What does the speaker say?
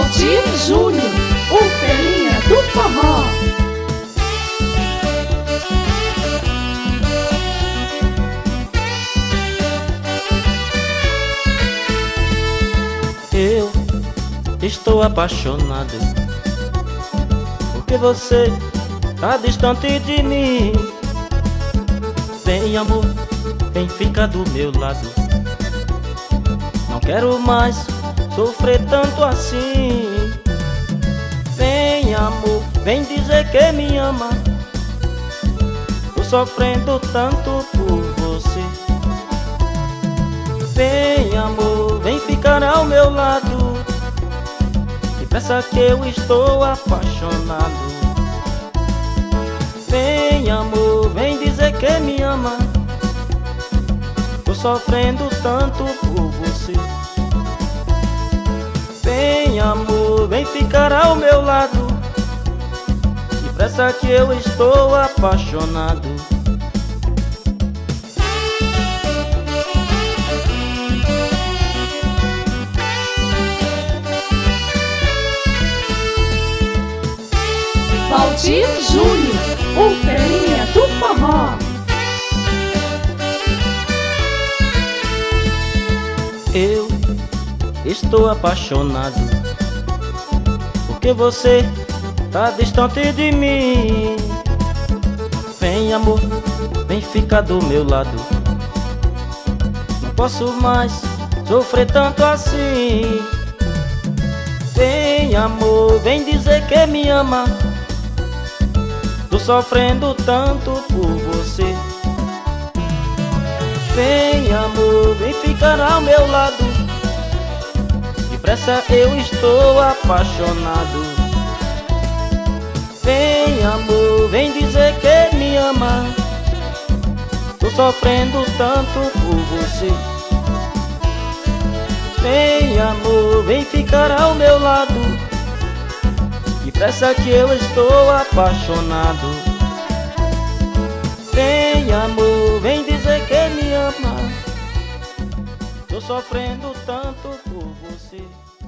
Valdir Júnior, o Felinha do Forró. Eu estou apaixonado, porque você tá distante de mim. Vem, amor, vem ficar do meu lado. Não quero mais sofrer tanto assim. Vem, amor, vem dizer que me ama. Tô sofrendo tanto por você. Vem, amor, vem ficar ao meu lado. Depressa que eu estou apaixonado. Vem, amor, vem dizer que me ama. Tô sofrendo tanto por você. Vem, amor, vem ficar ao meu lado. Depressa que eu estou apaixonado. Valdir Júnior, o Felinha do Forró. Eu estou apaixonado, porque você tá distante de mim. Vem, amor, vem ficar do meu lado. Não posso mais sofrer tanto assim. Vem, amor, vem dizer que me ama. Tô sofrendo tanto por você. Vem, amor, vem ficar ao meu lado. Depressa eu estou apaixonado. Vem, amor, vem dizer que me ama. Tô sofrendo tanto por você. Vem, amor, vem ficar ao meu lado. Depressa que eu estou apaixonado. Vem, amor, vem dizer que me ama. Tô sofrendo tanto por você.